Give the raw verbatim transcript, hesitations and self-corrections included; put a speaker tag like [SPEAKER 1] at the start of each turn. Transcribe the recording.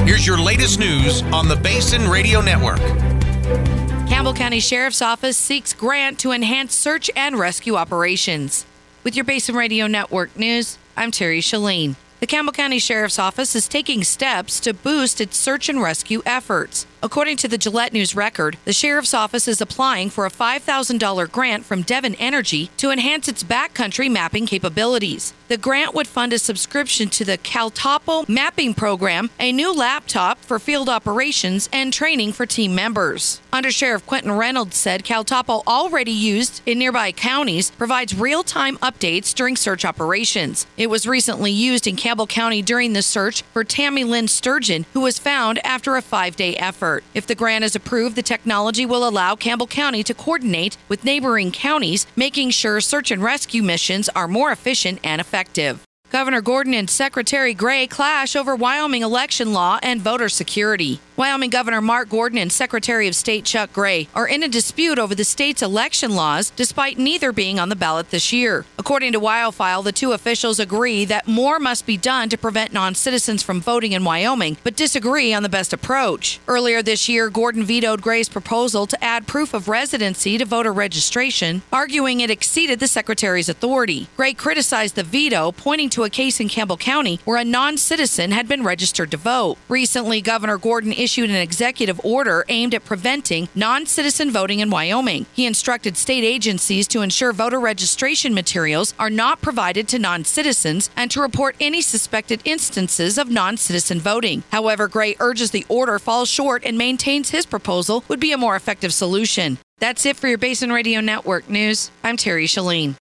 [SPEAKER 1] Here's your latest news on the Basin Radio Network.
[SPEAKER 2] Campbell County Sheriff's Office seeks grant to enhance search and rescue operations. With your Basin Radio Network news, I'm Terry Shalene. The Campbell County Sheriff's Office is taking steps to boost its search and rescue efforts. According to the Gillette News Record, the Sheriff's Office is applying for a five thousand dollars grant from Devon Energy to enhance its backcountry mapping capabilities. The grant would fund a subscription to the CalTopo mapping program, a new laptop for field operations, and training for team members. Under Sheriff Quentin Reynolds said CalTopo, already used in nearby counties, provides real-time updates during search operations. It was recently used in Campbell County during the search for Tammy Lynn Sturgeon, who was found after a five-day effort. If the grant is approved, the technology will allow Campbell County to coordinate with neighboring counties, making sure search and rescue missions are more efficient and effective. Governor Gordon and Secretary Gray clash over Wyoming election law and voter security. Wyoming Governor Mark Gordon and Secretary of State Chuck Gray are in a dispute over the state's election laws, despite neither being on the ballot this year. According to WyoFile, the two officials agree that more must be done to prevent non-citizens from voting in Wyoming, but disagree on the best approach. Earlier this year, Gordon vetoed Gray's proposal to add proof of residency to voter registration, arguing it exceeded the Secretary's authority. Gray criticized the veto, pointing to a case in Campbell County where a non-citizen had been registered to vote. Recently, Governor Gordon issued an executive order aimed at preventing non-citizen voting in Wyoming. He instructed state agencies to ensure voter registration materials are not provided to non-citizens and to report any suspected instances of non-citizen voting. However, Gray urges the order falls short and maintains his proposal would be a more effective solution. That's it for your Basin Radio Network news. I'm Terry Shalene.